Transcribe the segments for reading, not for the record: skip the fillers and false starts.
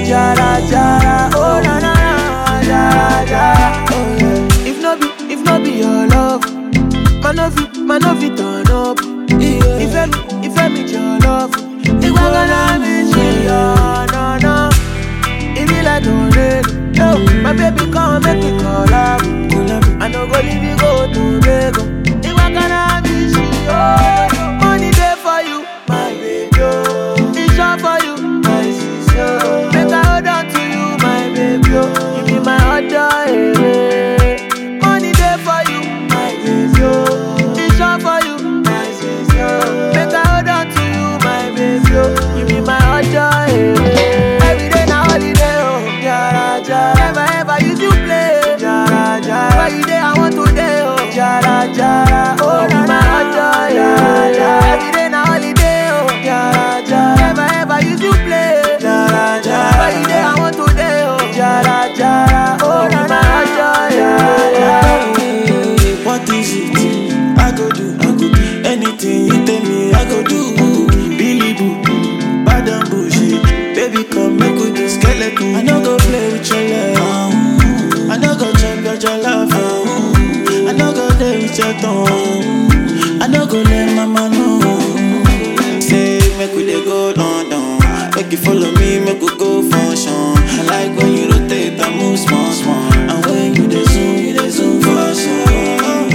Jara jara, oh na na na, jara jara, oh yeah. If no be your love, man no fit turn up. If I meet your love, it was gonna be shit, no no. It be like no rain, yo. My baby come make me collab. I no go leave you go to Lagos. It was gonna be shit, oh. Money there for you, my baby, oh. It's all for you, my sister. Make I hold on to you, my baby, oh. You be my other, money there for you, my baby, oh. It's all for you, my sister. Make I hold on to you, my baby, oh. You be my other, every day na holiday, oh. Jara jara, never use you play. Jara jara, why you there? I want to day, oh. Jara jara, oh na my other, jara jara. Every day na holiday, oh. Jara jara, never use you play. Jara jara, why you there? I want to day, oh. Jara jara, oh na my other, jara jara. What is it? I go do anything you tell me. I go do. Billy Boo, bad and bullshit. Baby, come make with the skeleton. I no go play with your love. I no go check your love. I no go play with your tongue. I no go let mama know. Say make we dey go London. Make you follow me, make we go function. I like when you rotate and move small small. And when you dey zoom for some.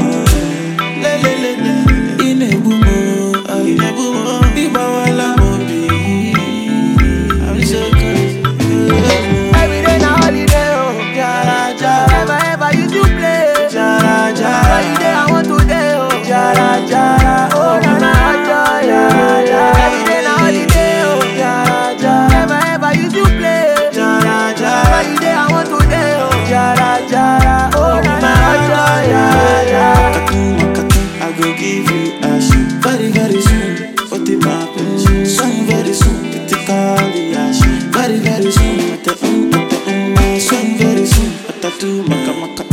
Jara jara, oh na na jara jara. Every day na holiday, oh jara jara. Never ever use you play. Jara jara, every day I want to day, oh jara jara, oh na na jara jara. I go give you ash very very soon. What the happen? Soon very soon. Critically ash very very soon. Soon very soon. At the maka maka.